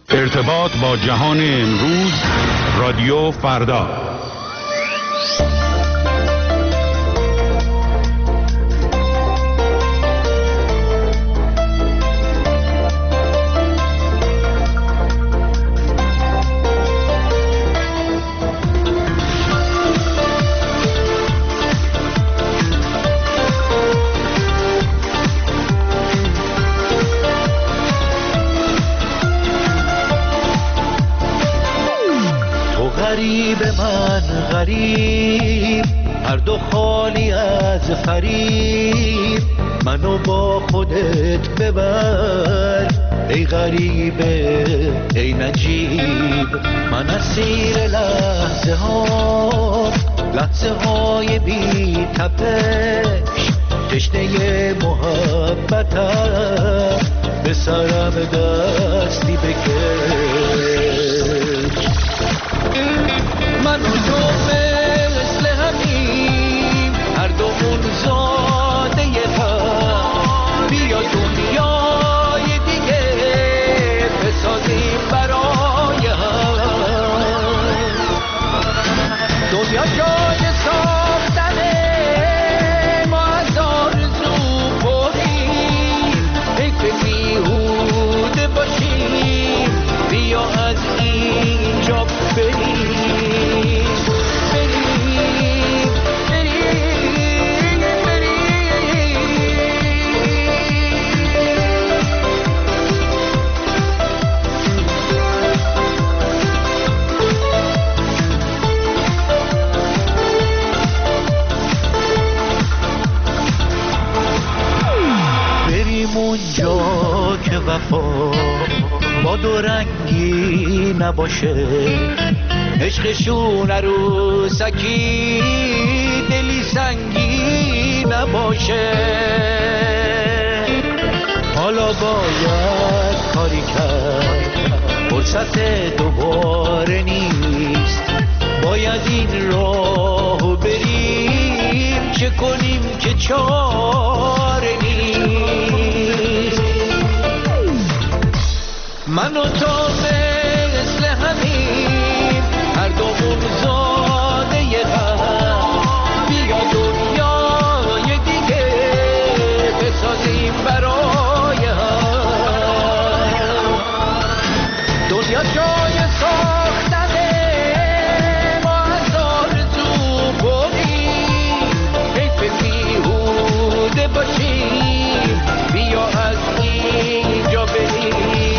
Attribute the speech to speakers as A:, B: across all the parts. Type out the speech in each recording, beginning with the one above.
A: ارتباط با جهان امروز، رادیو فردا.
B: غریب من غریب، هر دو خالی از فریب، منو با خودت ببر ای غریبه ای نجیب. من اسیر لحظه ها، لحظه های بی تپش، تشنه محبتم، به سرم دستی بکش. من و تو مثل همیم، هر دومون زاده هم، بیا دنیای دیگه بسازیم برای هم. دنیا جای ساختنه، ما از آرزو پریم، حیف بیهوده باشیم، بیا از اینجا بریم. اونجا که وفا با دو رنگی نباشه، عشقشون عروسکی دلی سنگی نباشه. حالا باید کاری کرد، فرصت دوباره نیست، باید این راهو بریم، چه کنیم که چاره نیست. من و تو مثل همیم، هر دومون زاده هم، بیا دنیای دیگه بسازیم برای هم. دنیا جای ساختنه، ما از آرزو بریم، حیف بیهوده باشیم، بیا از اینجا بریم.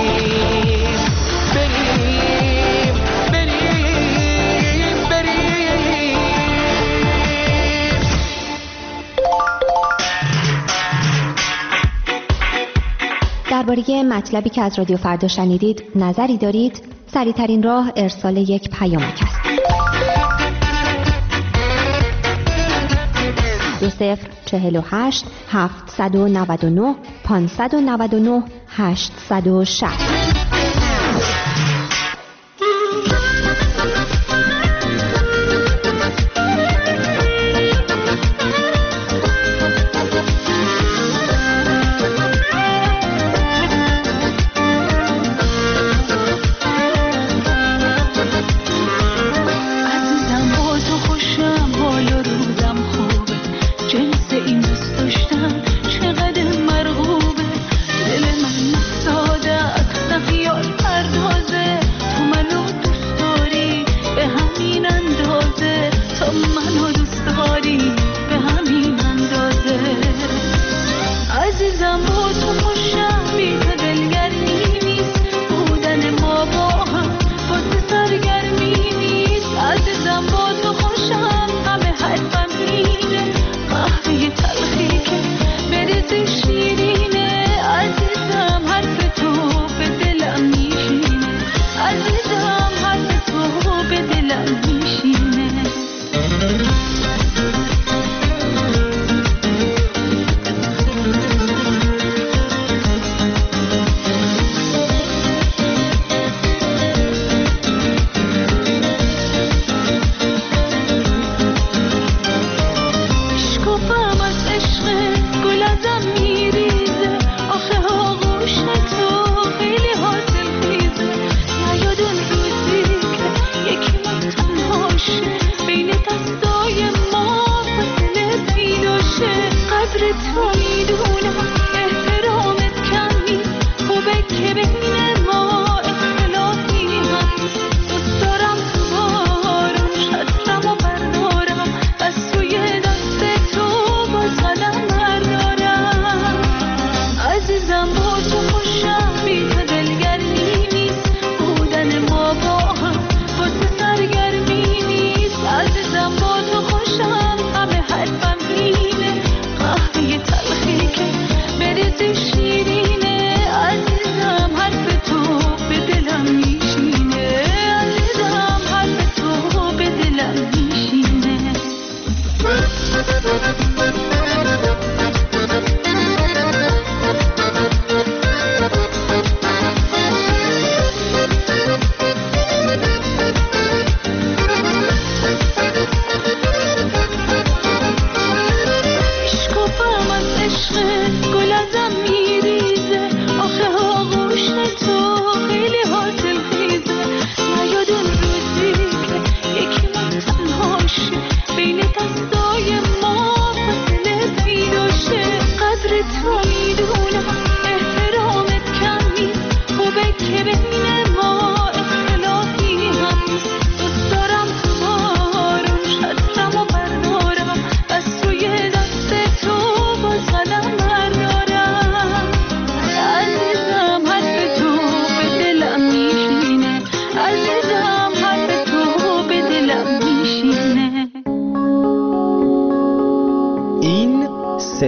C: درباره مطلبی که از رادیو فردا شنیدید نظری دارید؟ سریع‌ترین راه ارسال یک پیامک است. 2048 799 599 860.
D: چقدر مرغوبه دل من ساده است،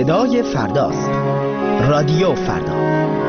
D: صدای فرداست. رادیو فردا.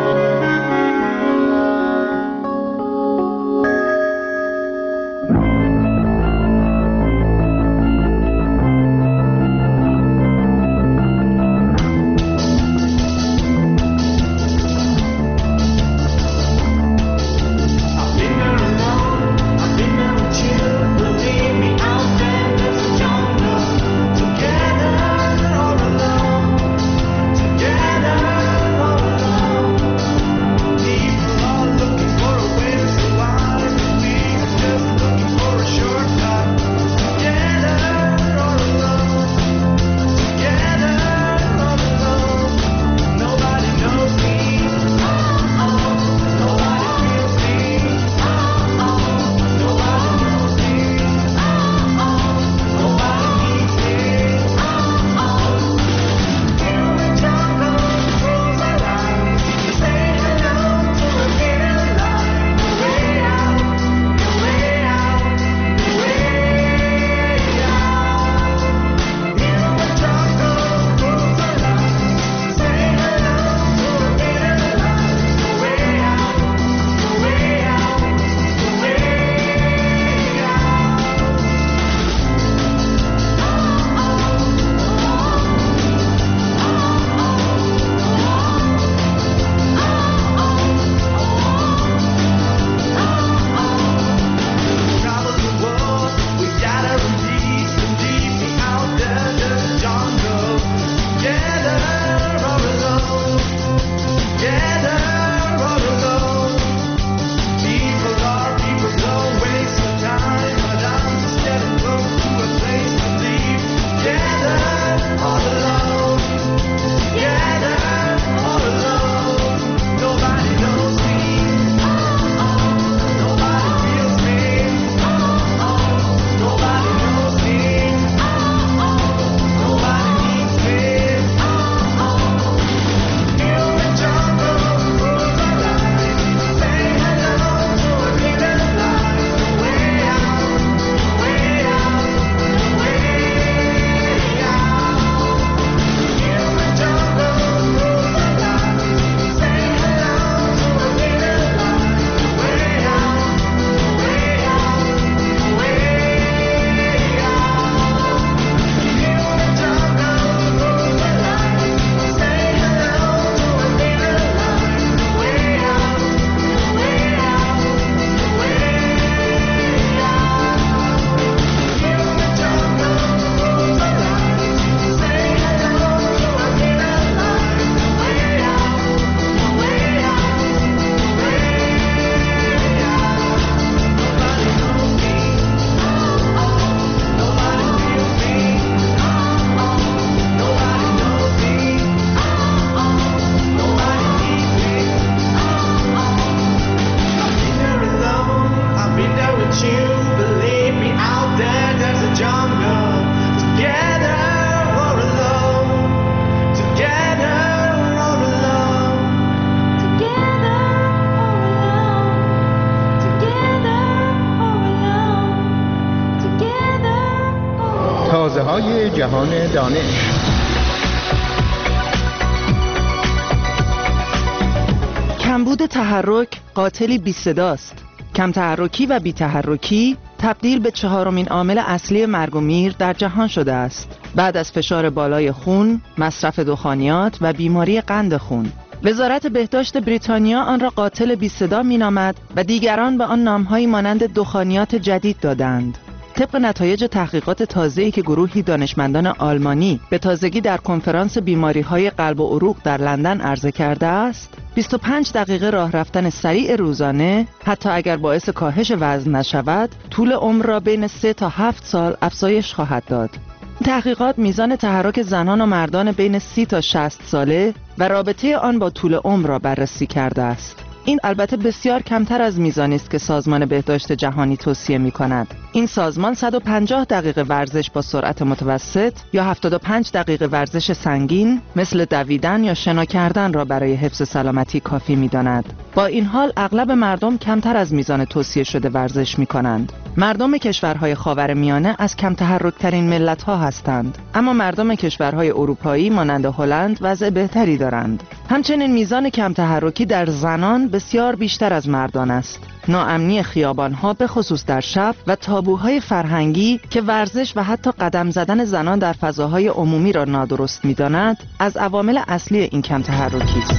D: تازه‌های جهان دانش.
E: کمبود تحرک قاتلی بی صداست. کم تحرکی و بی تحرکی تبدیل به چهارمین عامل اصلی مرگ و میر در جهان شده است، بعد از فشار بالای خون، مصرف دخانیات و بیماری قند خون. وزارت بهداشت بریتانیا آن را قاتل بی صدا می‌نامد و دیگران به آن نام‌هایی مانند دخانیات جدید دادند. طبق نتایج تحقیقات تازه‌ای که گروهی دانشمندان آلمانی به تازگی در کنفرانس بیماری‌های قلب و عروق در لندن عرضه کرده است، 25 دقیقه راه رفتن سریع روزانه حتی اگر باعث کاهش وزن نشود، طول عمر را بین 3 تا 7 سال افزایش خواهد داد. تحقیقات میزان تحرک زنان و مردان بین 30 تا 60 ساله و رابطه آن با طول عمر را بررسی کرده است. این البته بسیار کمتر از میزانی است که سازمان بهداشت جهانی توصیه می‌کند. این سازمان 150 دقیقه ورزش با سرعت متوسط یا 75 دقیقه ورزش سنگین مثل دویدن یا شنا کردن را برای حفظ سلامتی کافی می‌داند. با این حال اغلب مردم کمتر از میزان توصیه شده ورزش می‌کنند. مردم کشورهای خاورمیانه از کم تحرکترین ملت‌ها هستند، اما مردم کشورهای اروپایی مانند هلند وضع بهتری دارند. همچنین میزان کم تحرکی در زنان بسیار بیشتر از مردان است. ناامنی خیابان‌ها به خصوص در شب و تابوهای فرهنگی که ورزش و حتی قدم زدن زنان در فضاهای عمومی را نادرست می‌داند، از عوامل اصلی این کم تحرکی است.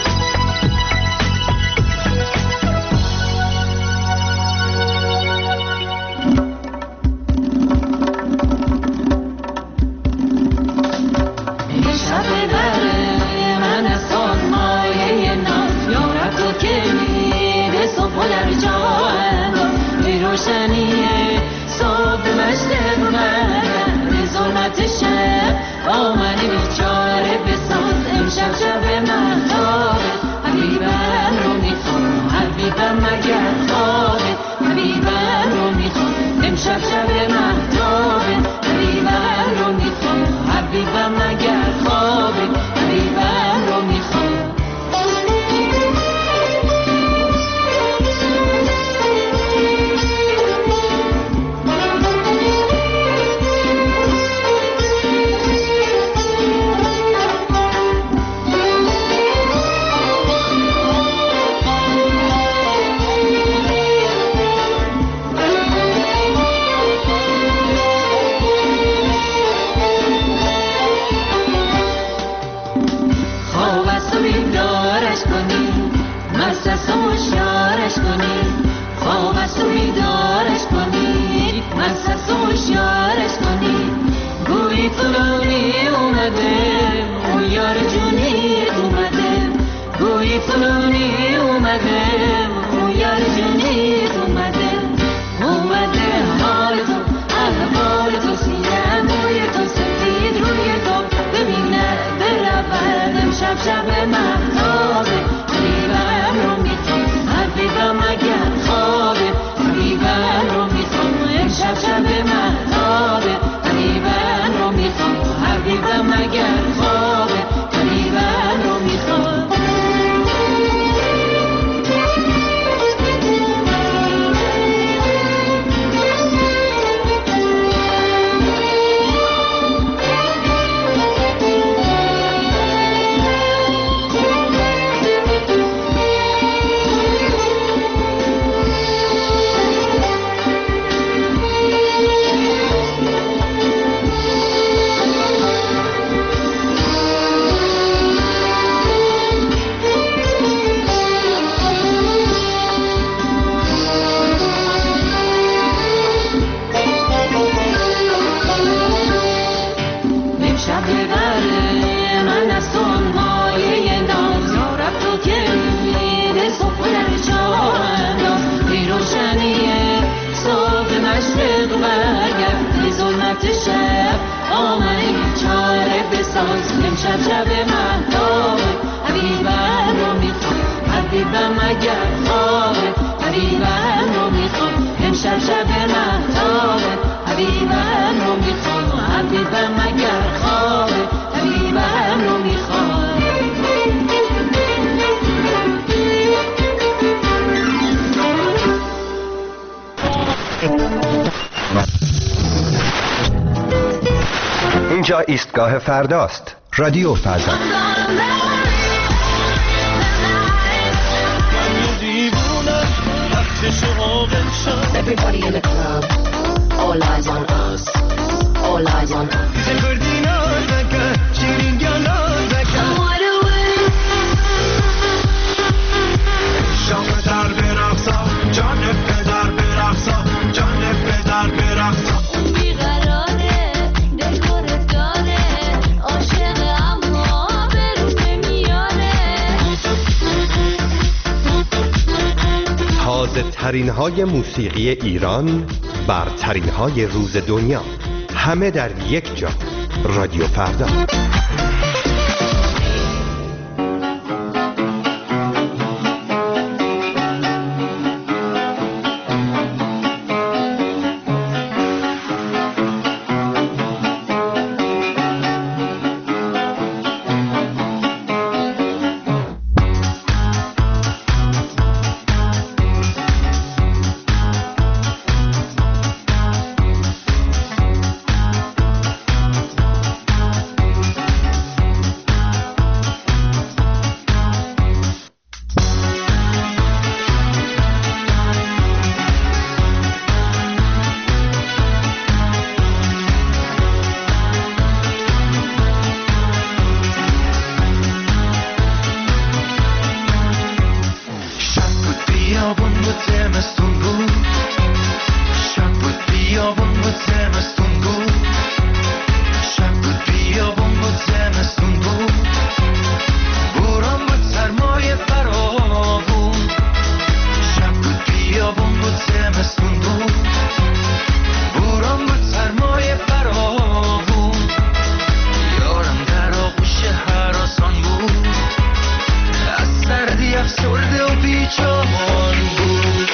F: اینجا ایستگاه فرداست. رادیو فردا.
G: Everybody in the club, all eyes on us, all eyes on us.
F: ترین های موسیقی ایران، برترین های روز دنیا، همه در یک جا. رادیو فردا.
B: بیابون بود زمستون بود، شب بود بیابون بود زمستون بود، شب بود بیابون بود زمستون بود، بوران بود سرمایه فراوون، شب بود بیابون بود زمستون بود، بوران بود سرمایه فراوون، یارم در آغوش هراسان بود، از سردی افسرده و بیچاران بود.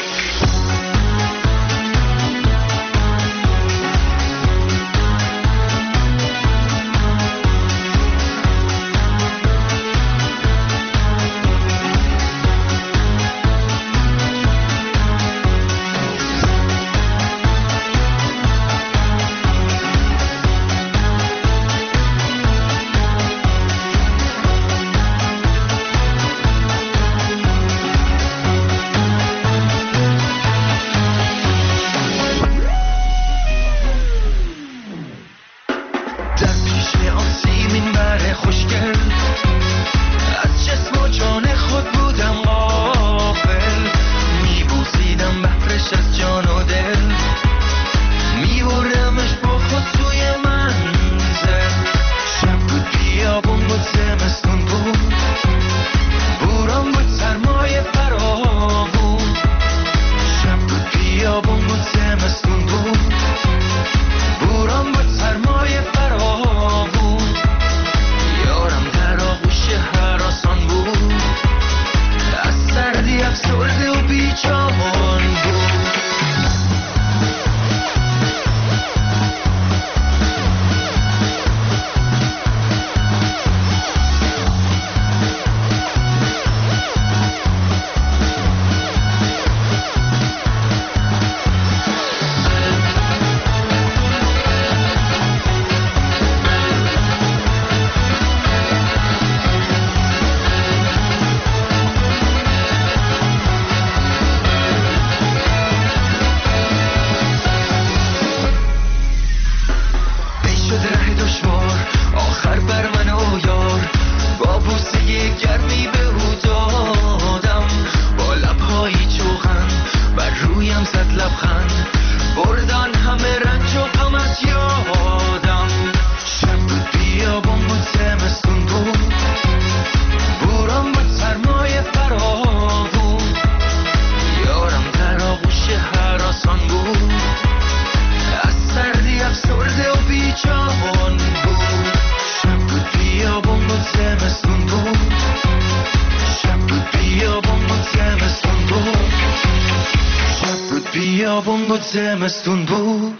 B: زمستون بود.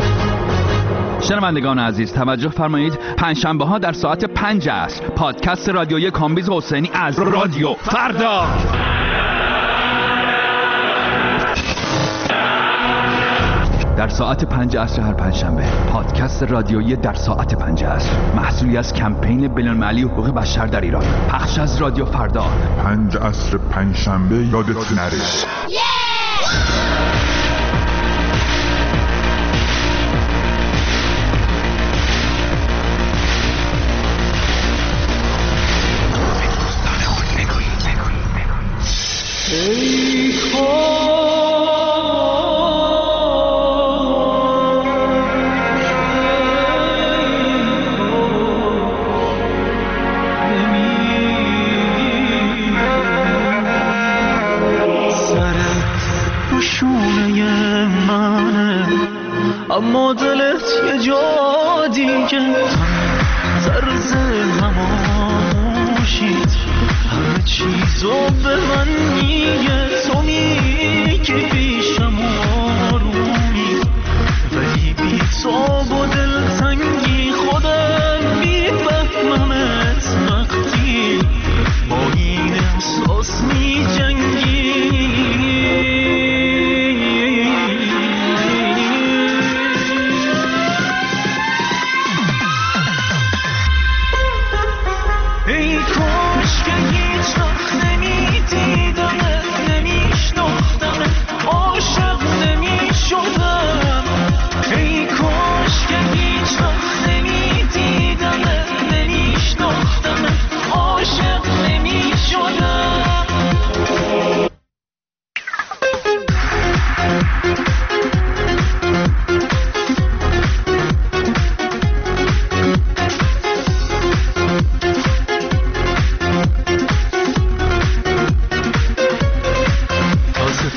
A: شنوندگان عزیز توجه فرمایید، پنجشنبه ها در ساعت 5 عصر پادکست رادیویی کامبیز حسینی از رادیو فردا. در ساعت 5 عصر هر پنجشنبه پادکست رادیویی در ساعت 5 عصر، محصولی از کمپین بین‌المللی حقوق بشر در ایران، پخش از رادیو فردا.
H: 5 عصر پنجشنبه یادت نره.
B: اما دلت یه جا دیگه طرز هماشید همه چیزو به من میگه، تو میگی پیشم آرومی ولی بی تاب و دلتنگی، خودم میفهممت وقتی با این احساس میجنگی. ای کاش که هیچ وقت نمیدیدمت، نمیشناختمت،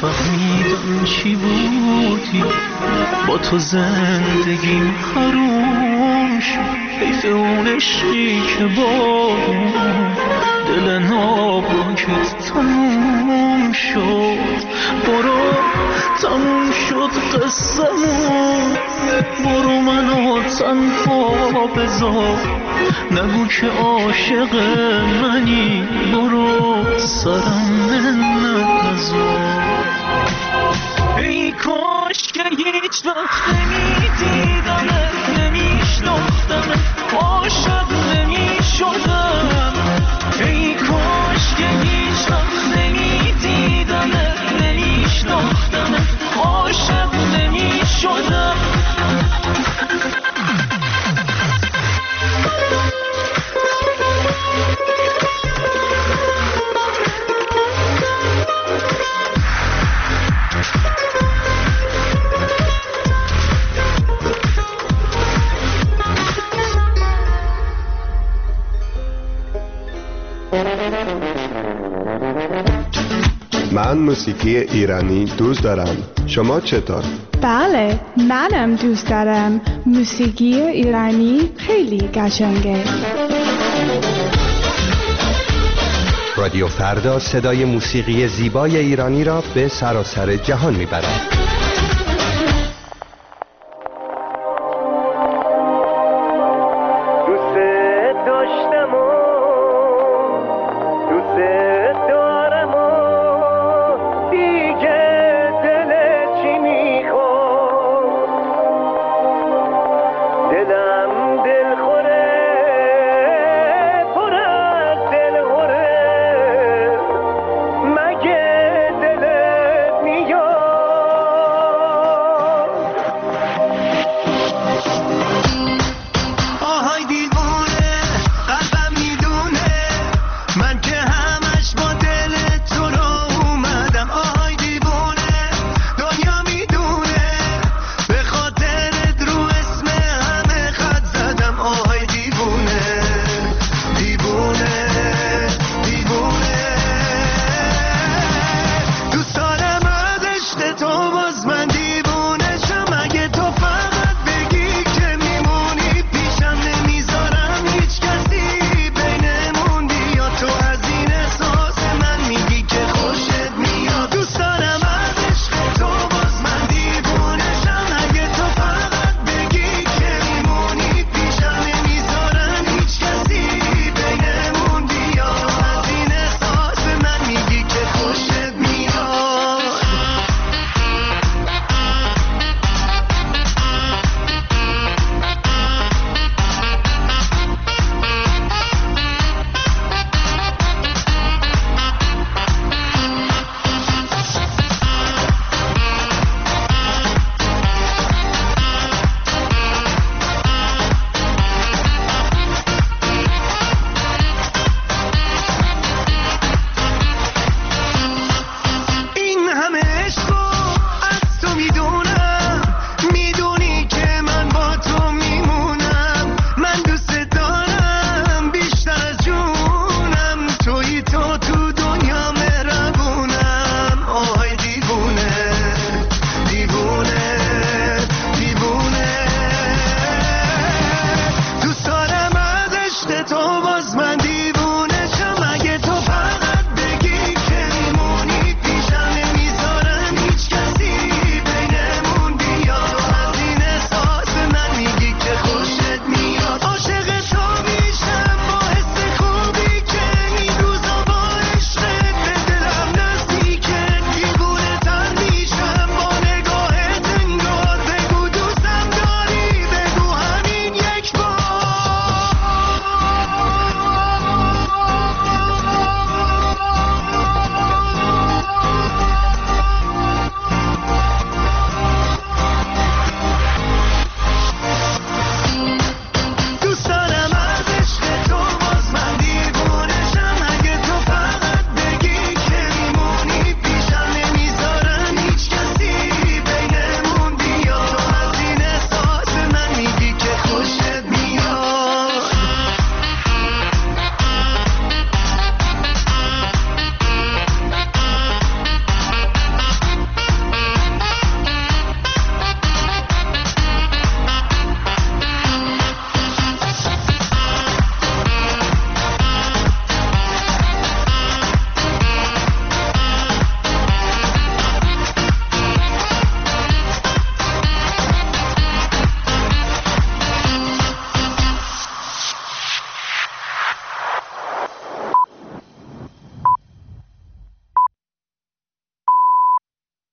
B: نفهمیدم چی بودی، با تو زندگیم حروم شد. حیف اون عشقی که با دل ناپاکت تموم شد. برو تموم شد قصه‌مون، برو منو تنها بذار، نگو که عاشق منی، برو سرم نذار. ای کاش که هیچ وقت نمیدیدمت، نمیشناختمت، عاشق نمیشدم. ای کاش که هیچ وقت نمیدیدمت، نمیشناختمت، عاشق نمیشدم.
F: من موسیقی ایرانی دوست دارم. شما چطور؟
I: بله، منم دوست دارم. موسیقی ایرانی خیلی قشنگه.
F: رادیو فردا صدای موسیقی زیبای ایرانی را به سراسر جهان میبرد.